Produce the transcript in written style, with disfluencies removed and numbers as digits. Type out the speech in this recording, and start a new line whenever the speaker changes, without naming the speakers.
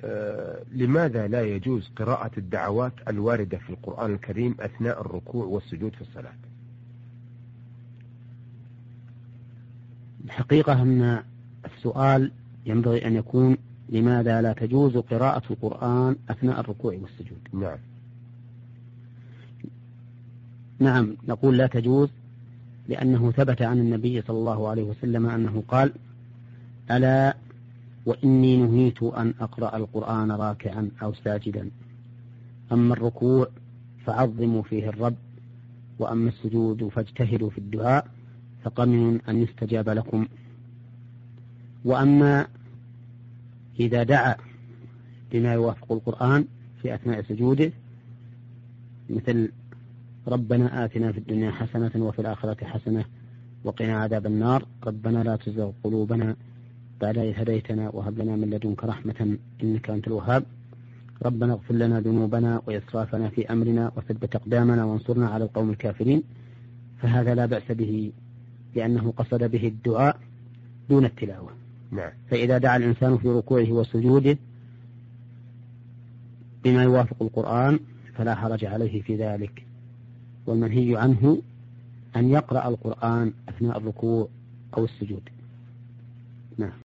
لماذا لا يجوز قراءة الدعوات الواردة في القرآن الكريم أثناء الركوع والسجود في الصلاة؟
الحقيقة أن السؤال ينبغي أن يكون لماذا لا تجوز قراءة القرآن أثناء الركوع والسجود. نعم نقول لا تجوز، لأنه ثبت عن النبي صلى الله عليه وسلم أنه قال: ألا وإني نهيت أن أقرأ القرآن راكعا أو ساجدا، أما الركوع فعظموا فيه الرب، وأما السجود فاجتهدوا في الدعاء فقمن أن يستجاب لكم. وأما إذا دعا بما يوافق القرآن في أثناء سجوده، مثل: ربنا آتنا في الدنيا حسنة وفي الآخرة حسنة وقنا عذاب النار، ربنا لا تزغ قلوبنا بعد إذ هديتنا وهب لنا من لدنك رحمة إنك أنت الوهاب، ربنا اغفر لنا ذنوبنا وإسرافنا في أمرنا وثبت أقدامنا وانصرنا على القوم الكافرين. فهذا لا بأس به، لأنه قصد به الدعاء دون التلاوة. فإذا دعا الإنسان في ركوعه وسجوده بما يوافق القرآن فلا حرج عليه في ذلك، والمنهي عنه أن يقرأ القرآن أثناء الركوع أو السجود.